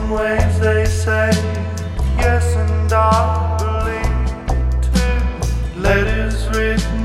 ways they say yes, and I believe too. Letters written